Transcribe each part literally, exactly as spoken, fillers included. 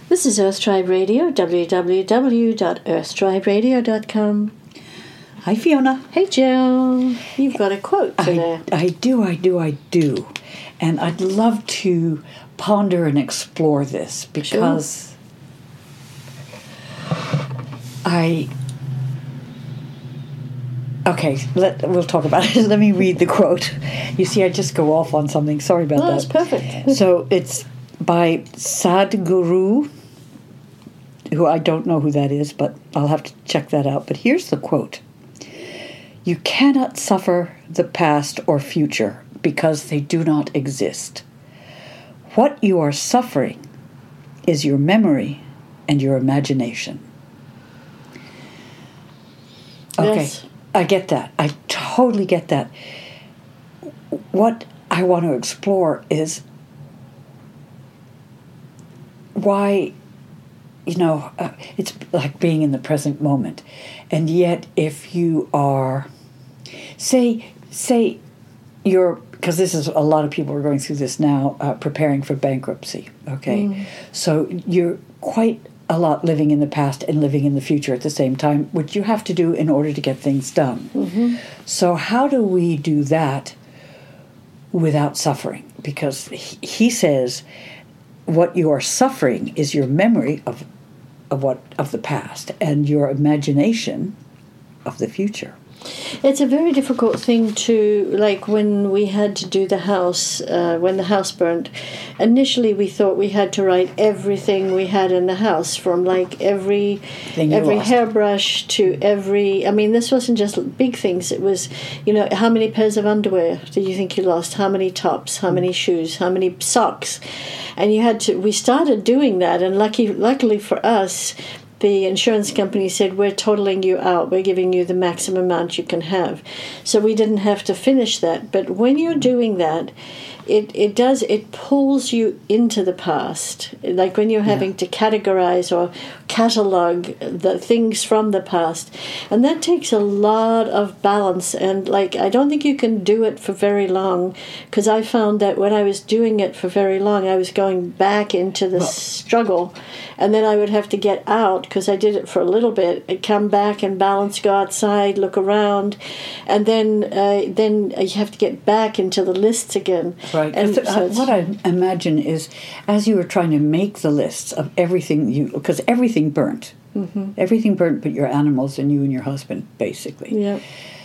This is Earth Tribe Radio, w w w dot earth tribe radio dot com. Hi, Fiona. Hey, Jill. You've got a quote today. I, I do, I do, I do. And I'd love to ponder and explore this because sure. I... Okay, let, we'll talk about it. Let me read the quote. You see, I just go off on something. Sorry about oh, that. That's perfect. So it's by Sadhguru, who I don't know who that is, but I'll have to check that out. But here's the quote. You cannot suffer the past or future because they do not exist. What you are suffering is your memory and your imagination. Okay, Yes. I get that. I totally get that. What I want to explore is why, you know, uh, it's like being in the present moment. And yet if you are, say, say you're, because this is, a lot of people are going through this now, uh, preparing for bankruptcy, okay? Mm. So you're quite a lot living in the past and living in the future at the same time, which you have to do in order to get things done. Mm-hmm. So how do we do that without suffering? Because he, he says what you are suffering is your memory of of what of the past and your imagination of the future. It's a very difficult thing to, like when we had to do the house, uh, when the house burned, initially we thought we had to write everything we had in the house, from like every every lost. hairbrush to every, I mean, this wasn't just big things, it was, you know, how many pairs of underwear do you think you lost, how many tops, how many shoes, how many socks, and you had to, we started doing that, and lucky, luckily for us, the insurance company said, we're totaling you out. We're giving you the maximum amount you can have. So we didn't have to finish that. But when you're doing that, it, it does, it pulls you into the past. Like when you're having yeah. to categorize or catalog the things from the past. And that takes a lot of balance. And like, I don't think you can do it for very long, because I found that when I was doing it for very long, I was going back into the well, struggle. And then I would have to get out, because I did it for a little bit. I'd come back and balance, go outside, look around. And then uh, then you have to get back into the lists again. Right. And so so what I imagine is, as you were trying to make the lists of everything you, because everything burnt. Mm-hmm. Everything burnt but your animals and you and your husband, basically. Yeah.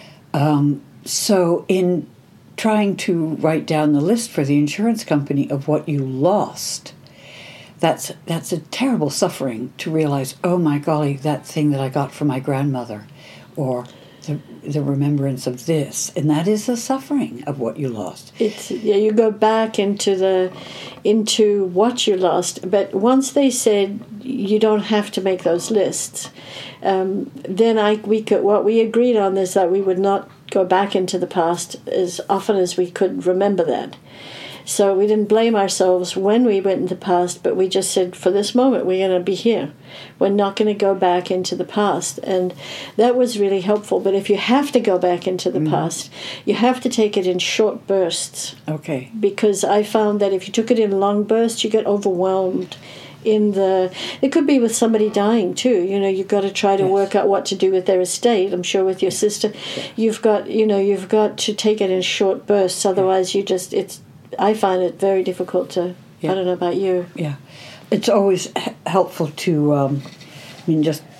Um, so in trying to write down the list for the insurance company of what you lost, That's that's a terrible suffering to realize, oh my golly, that thing that I got from my grandmother, or the the remembrance of this, and that is the suffering of what you lost. It's yeah, you go back into the into what you lost, but once they said you don't have to make those lists, um, then I we could what we agreed on is that we would not go back into the past as often as we could remember that. So we didn't blame ourselves when we went into the past, but we just said, for this moment, we're going to be here. We're not going to go back into the past. And that was really helpful. But if you have to go back into the mm-hmm. past, you have to take it in short bursts. Okay. Because I found that if you took it in long bursts, you get overwhelmed. In the, it could be with somebody dying too. You know, you've got to try to yes. work out what to do with their estate. I'm sure with your sister, you've got, you know, you've got to take it in short bursts. Otherwise, you just, it's, I find it very difficult to, yeah. I don't know about you. Yeah. It's always h- helpful to, um, I mean, just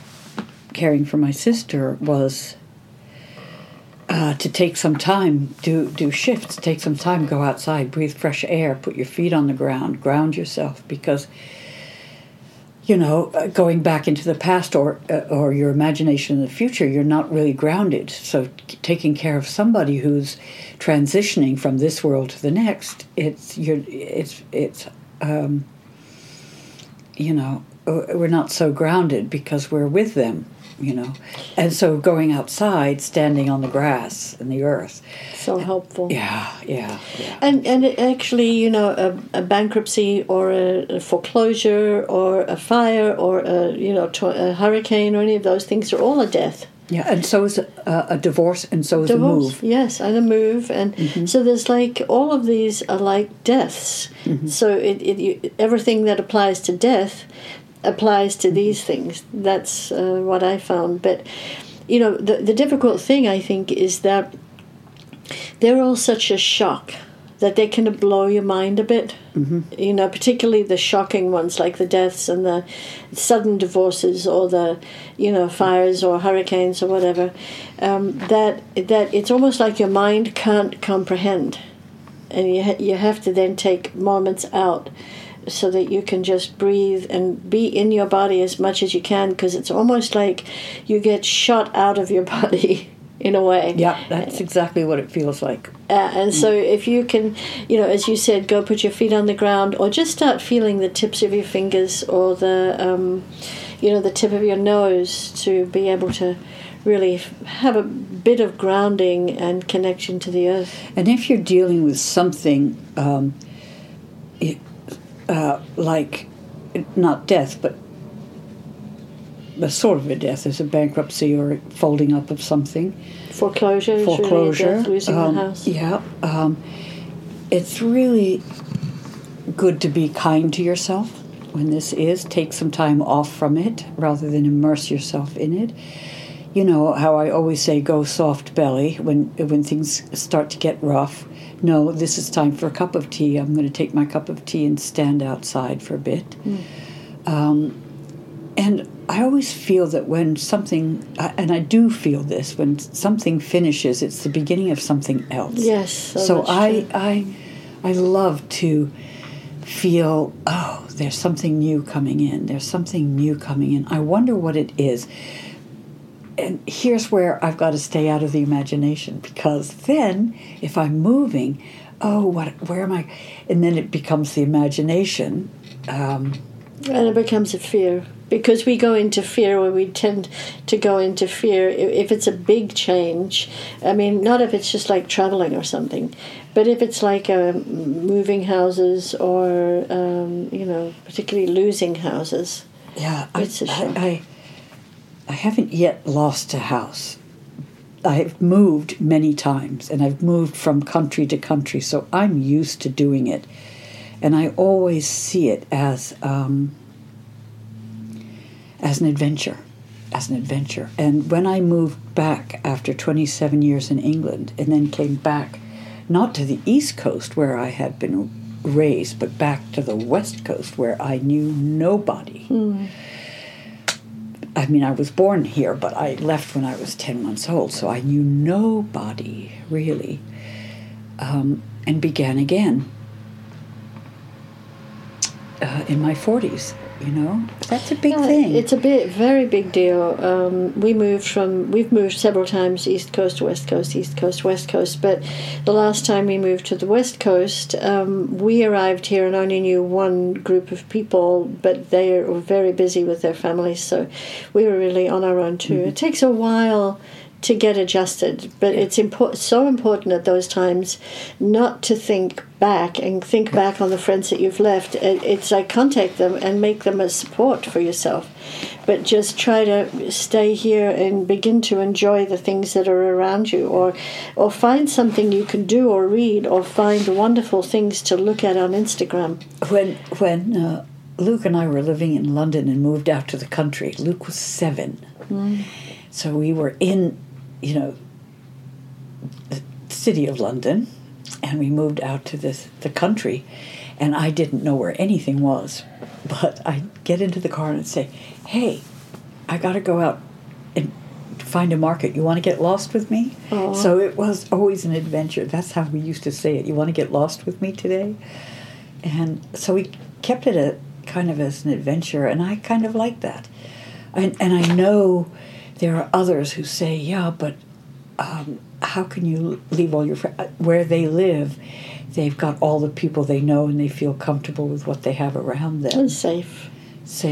caring for my sister was uh, to take some time, do, do shifts, take some time, go outside, breathe fresh air, put your feet on the ground, ground yourself, because, you know, uh, going back into the past or uh, or your imagination in the future, you're not really grounded. So t- taking care of somebody who's transitioning from this world to the next, it's you're it's it's um, you know, we're not so grounded because we're with them, you know, and so going outside, standing on the grass and the earth, so helpful. Yeah, yeah, yeah. And and it actually, you know, a, a bankruptcy or a, a foreclosure or a fire or a you know to, a hurricane or any of those things are all a death. Yeah, and so is uh, a divorce, and so is Divorce, a move. yes, and a move, and mm-hmm. so there's like all of these are like deaths. Mm-hmm. So it, it you, everything that applies to death applies to mm-hmm. these things. That's uh, what I found. But you know, the the difficult thing I think is that they're all such a shock that they can blow your mind a bit. Mm-hmm. You know, particularly the shocking ones like the deaths and the sudden divorces or the, you know, fires or hurricanes or whatever. Um, that that it's almost like your mind can't comprehend, and you ha- you have to then take moments out so that you can just breathe and be in your body as much as you can, because it's almost like you get shot out of your body. In a way. Yeah, that's exactly what it feels like. Uh, and so if you can, you know, as you said, go put your feet on the ground or just start feeling the tips of your fingers or the, um, you know, the tip of your nose to be able to really have a bit of grounding and connection to the earth. And if you're dealing with something um, it, uh, like, not death, but a sort of a death, as a bankruptcy or folding up of something. Foreclosure. Foreclosure. Really death, losing um, the house. Yeah. Um, it's really good to be kind to yourself when this is. Take some time off from it rather than immerse yourself in it. You know how I always say, go soft belly when, when things start to get rough. No, this is time for a cup of tea. I'm going to take my cup of tea and stand outside for a bit. Mm. Um, and I always feel that when something, and I do feel this, when something finishes, it's the beginning of something else. Yes. So, so I, true. I, I love to feel, oh, there's something new coming in. There's something new coming in. I wonder what it is. And here's where I've got to stay out of the imagination, because then if I'm moving, oh, what? Where am I? And then it becomes the imagination. Um, and it becomes a fear. Because we go into fear, or we tend to go into fear if it's a big change. I mean, not if it's just like traveling or something, but if it's like uh, moving houses or, um, you know, particularly losing houses. Yeah, it's I, a shock. I, I, I haven't yet lost a house. I've moved many times, and I've moved from country to country, so I'm used to doing it. And I always see it as... Um, as an adventure, as an adventure. And when I moved back after twenty-seven years in England and then came back, not to the East Coast where I had been raised, but back to the West Coast where I knew nobody. Mm. I mean, I was born here, but I left when I was ten months old, so I knew nobody, really, um, and began again uh, in my forties. You know, that's a big yeah, thing. It's a bit, very big deal. Um, we moved from, we've moved several times, East Coast, West Coast, East Coast, West Coast. But the last time we moved to the West Coast, um, we arrived here and only knew one group of people, but they were very busy with their families, so we were really on our own too. Mm-hmm. It takes a while to get adjusted, but it's impor- so important at those times not to think back and think back on the friends that you've left. It, it's like contact them and make them a support for yourself, but just try to stay here and begin to enjoy the things that are around you, or or find something you can do or read, or find wonderful things to look at on Instagram. When when uh, Luke and I were living in London and moved out to the country, Luke was seven, mm. so we were in you know, the city of London, and we moved out to this the country, and I didn't know where anything was. But I'd get into the car and I'd say, hey, I got to go out and find a market. You want to get lost with me? Aww. So it was always an adventure. That's how we used to say it. You want to get lost with me today? And so we kept it a kind of as an adventure, and I kind of like that. And, and I know... there are others who say, yeah, but um, how can you leave all your friends? Where they live, they've got all the people they know, and they feel comfortable with what they have around them. And safe. Safe.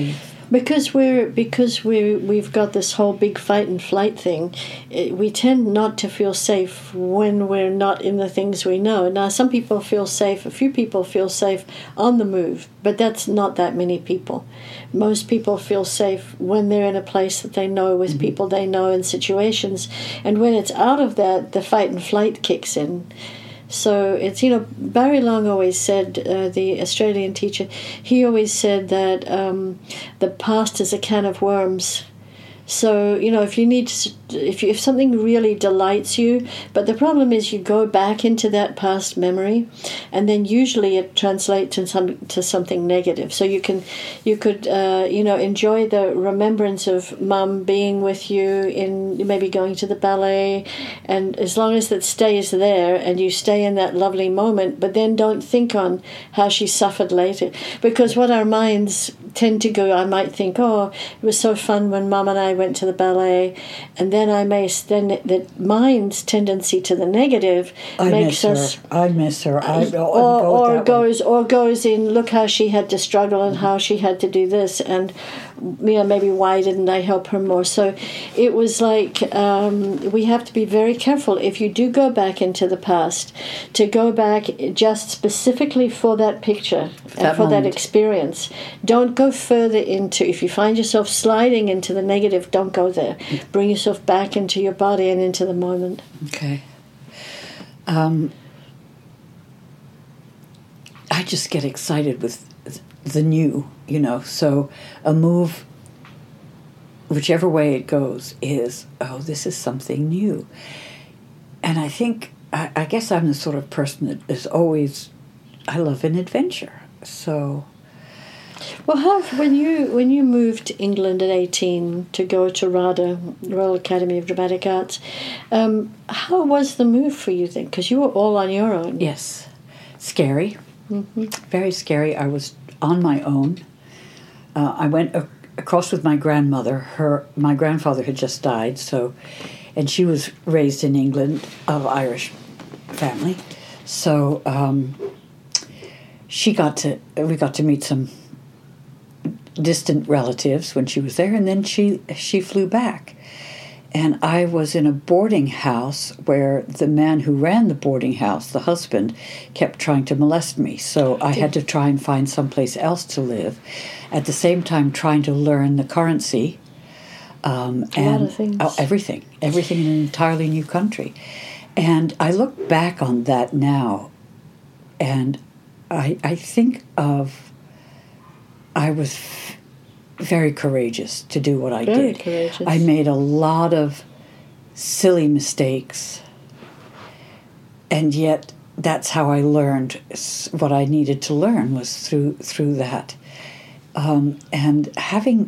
Because we're because we we've got this whole big fight and flight thing, it, we tend not to feel safe when we're not in the things we know. Now, some people feel safe. A few people feel safe on the move, but that's not that many people. Most people feel safe when they're in a place that they know, with mm-hmm. people they know, in situations. And when it's out of that, the fight and flight kicks in. So it's, you know, Barry Long always said, uh, the Australian teacher, he always said that um, the past is a can of worms. So, you know, if you need to, if you, if something really delights you, but the problem is you go back into that past memory, and then usually it translates to some to something negative. So you can, you could, uh, you know, enjoy the remembrance of Mum being with you in maybe going to the ballet, and as long as that stays there and you stay in that lovely moment, but then don't think on how she suffered later, because what our minds tend to go, I might think, oh, it was so fun when Mum and I went to the ballet, and then I may then the mind's tendency to the negative I makes miss us. Her. I miss her. I, or go or goes way. or goes in. Look how she had to struggle and mm-hmm. how she had to do this, and you know, maybe why didn't I help her more? So it was like um, we have to be very careful if you do go back into the past, to go back just specifically for that picture that and for moment. that experience. Don't go further into, if you find yourself sliding into the negative, don't go there. Bring yourself back into your body and into the moment. Okay. Um, I just get excited with the new, you know, so a move, whichever way it goes, is, oh, this is something new. And I think, I, I guess I'm the sort of person that is always, I love an adventure. So... Well, how when you when you moved to England at eighteen to go to RADA, Royal Academy of Dramatic Arts, um, how was the move for you then? Because you were all on your own. Yes, scary, mm-hmm. very scary. I was on my own. Uh, I went a- across with my grandmother. Her my grandfather had just died, so, and she was raised in England, of Irish family, so um, she got to we got to meet some distant relatives when she was there, and then she she flew back, and I was in a boarding house where the man who ran the boarding house, the husband, kept trying to molest me, so I had to try and find someplace else to live, at the same time trying to learn the currency, um, a and lot of things. Oh, everything everything in an entirely new country. And I look back on that now, and I I think of I was f- very courageous to do what I very did. Courageous. I made a lot of silly mistakes, and yet that's how I learned what I needed to learn, was through through that. Um, and having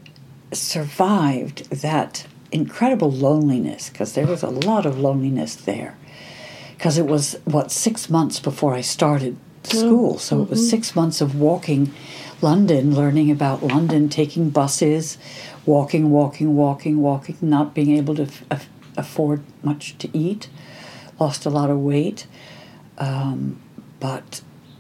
survived that incredible loneliness, because there was a lot of loneliness there, because it was, what, six months before I started school, so mm-hmm. it was six months of walking London, learning about London, taking buses, walking, walking, walking, walking, not being able to f- afford much to eat, lost a lot of weight, um, but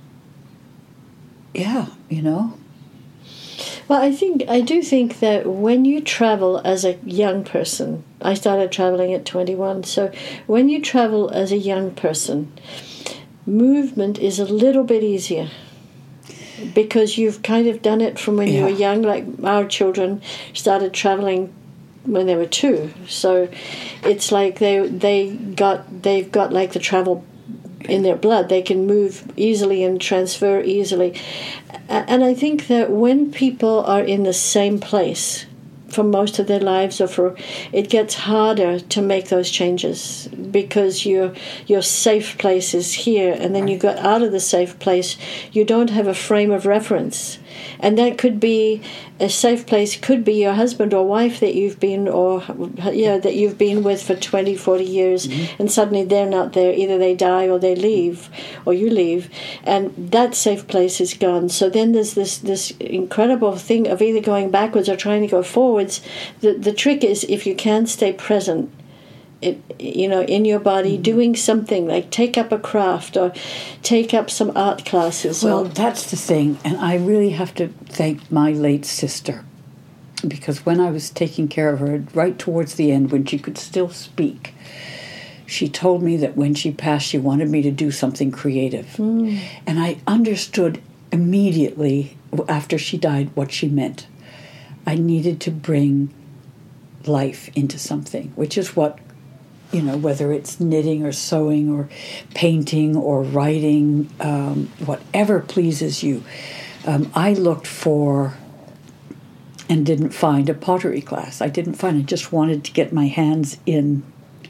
yeah, you know. Well, I think I do think that when you travel as a young person, I started traveling at twenty-one, so when you travel as a young person, movement is a little bit easier, because you've kind of done it from when yeah. you were young. Like our children started traveling when they were two, so it's like they they got they've got like the travel in their blood. They can move easily and transfer easily, and I think that when people are in the same place for most of their lives, or for it gets harder to make those changes, because your your safe place is here, and then you got out of the safe place, you don't have a frame of reference. And that could be, a safe place could be your husband or wife that you've been, or yeah, that you've been with for twenty, forty years, mm-hmm. and suddenly they're not there. Either they die or they leave, or you leave, and that safe place is gone. So then there's this, this incredible thing of either going backwards or trying to go forwards. The, the trick is, if you can stay present, It, you know, in your body, mm-hmm. doing something, like take up a craft or take up some art classes. Well, or, that's the thing, and I really have to thank my late sister, because when I was taking care of her, right towards the end, when she could still speak, she told me that when she passed, she wanted me to do something creative. Mm. And I understood immediately after she died what she meant. I needed to bring life into something, which is what, you know, whether it's knitting or sewing or painting or writing, um, whatever pleases you. Um, I looked for and didn't find a pottery class. I didn't find it. I just wanted to get my hands in,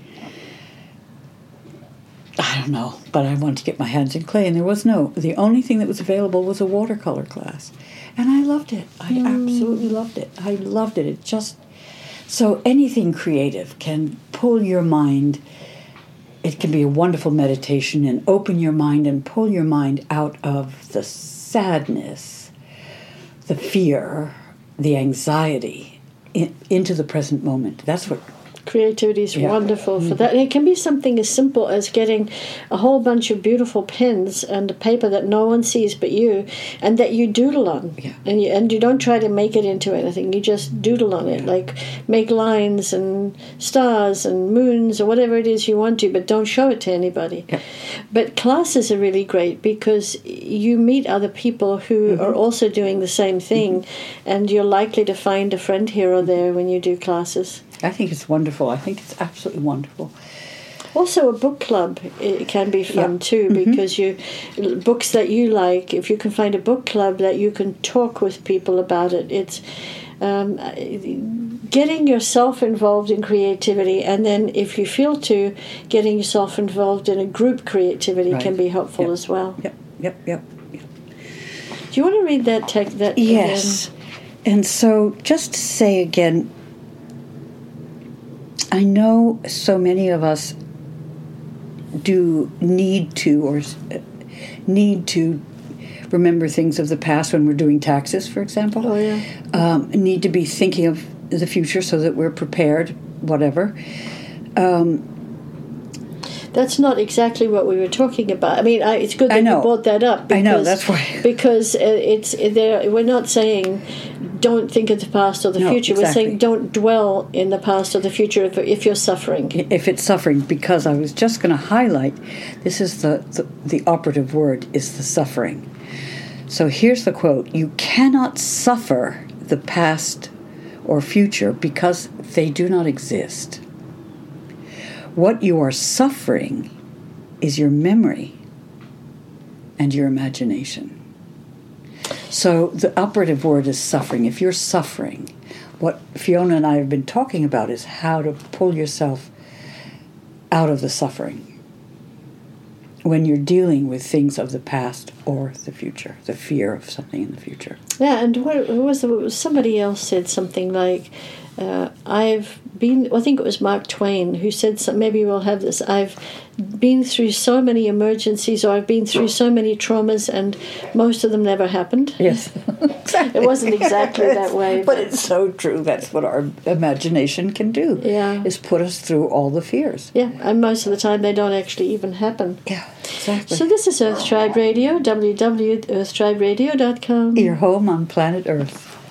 I don't know, but I wanted to get my hands in clay, and there was no, the only thing that was available was a watercolor class. And I loved it. I mm. absolutely loved it. I loved it. It just, so anything creative can pull your mind. It can be a wonderful meditation and open your mind and pull your mind out of the sadness, the fear, the anxiety, in, into the present moment. That's what creativity is yeah. wonderful for that. And it can be something as simple as getting a whole bunch of beautiful pens and a paper that no one sees but you, and that you doodle on. Yeah. And you and you don't try to make it into anything. You just doodle on it, yeah. like make lines and stars and moons or whatever it is you want to, but don't show it to anybody. Yeah. But classes are really great because you meet other people who mm-hmm. are also doing the same thing, mm-hmm. and you're likely to find a friend here or there when you do classes. I think it's wonderful. I think it's absolutely wonderful. Also, a book club it can be fun yeah. too, mm-hmm. because you books that you like. If you can find a book club that you can talk with people about it, it's um, getting yourself involved in creativity, and then if you feel to, getting yourself involved in a group creativity right. can be helpful yep. as well. Yep, yep, yep, yep. Do you want to read that text? That yes, again? And so just to say again. I know so many of us do need to or need to remember things of the past when we're doing taxes, for example. Oh, yeah. Um, need to be thinking of the future so that we're prepared, whatever. Um, That's not exactly what we were talking about. I mean, I, it's good that you brought that up. Because, I know, that's why. Because it's we're not saying don't think of the past or the no, future. Exactly. We're saying don't dwell in the past or the future if, if you're suffering. If it's suffering, because I was just going to highlight, this is the, the, the operative word, is the suffering. So here's the quote: "You cannot suffer the past or future because they do not exist. What you are suffering is your memory and your imagination." So the operative word is suffering. If you're suffering, what Fiona and I have been talking about is how to pull yourself out of the suffering when you're dealing with things of the past or the future, the fear of something in the future. Yeah, and what was the, somebody else said something like, uh, I've been, I think it was Mark Twain who said, some, maybe we'll have this, I've been through so many emergencies, or I've been through so many traumas, and most of them never happened. Yes, exactly. It wasn't exactly that way. But, but it's so true. That's what our imagination can do, yeah. is put us through all the fears. Yeah, and most of the time they don't actually even happen. Yeah, exactly. So this is Earth Tribe Radio, w w w dot earth tribe radio dot com. Your home on planet Earth.